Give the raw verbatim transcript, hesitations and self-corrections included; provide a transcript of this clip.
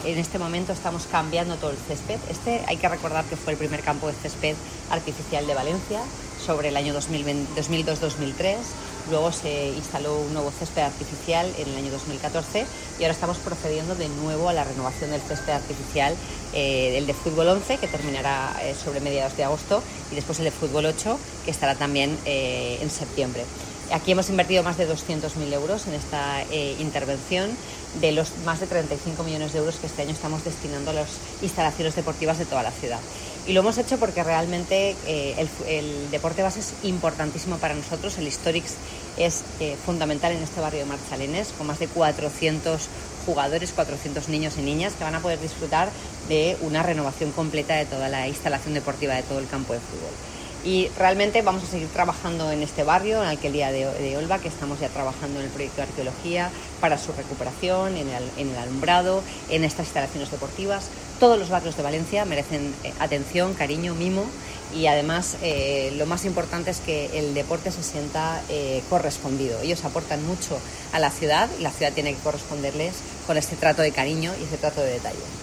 en este momento estamos cambiando todo el césped. Este hay que recordar que fue el primer campo de césped artificial de Valencia sobre el año dos mil dos dos mil tres. Luego se instaló un nuevo césped artificial en el año dos mil catorce y ahora estamos procediendo de nuevo a la renovación del césped artificial, eh, el de fútbol once, que terminará eh, sobre mediados de agosto, y después el de fútbol ocho, que estará también eh, en septiembre. Aquí hemos invertido más de doscientos mil euros en esta eh, intervención, de los más de treinta y cinco millones de euros que este año estamos destinando a las instalaciones deportivas de toda la ciudad. Y lo hemos hecho porque realmente eh, el, el deporte base es importantísimo para nosotros. El Historics es eh, fundamental en este barrio de Marchalenes, con más de cuatrocientos jugadores, cuatrocientos niños y niñas que van a poder disfrutar de una renovación completa de toda la instalación deportiva de todo el campo de fútbol. Y realmente vamos a seguir trabajando en este barrio, en Alquería de, de Olva, que estamos ya trabajando en el proyecto de arqueología para su recuperación, en el, en el alumbrado, en estas instalaciones deportivas. Todos los barrios de Valencia merecen eh, atención, cariño, mimo, y además eh, lo más importante es que el deporte se sienta eh, correspondido. Ellos aportan mucho a la ciudad y la ciudad tiene que corresponderles con este trato de cariño y este trato de detalle.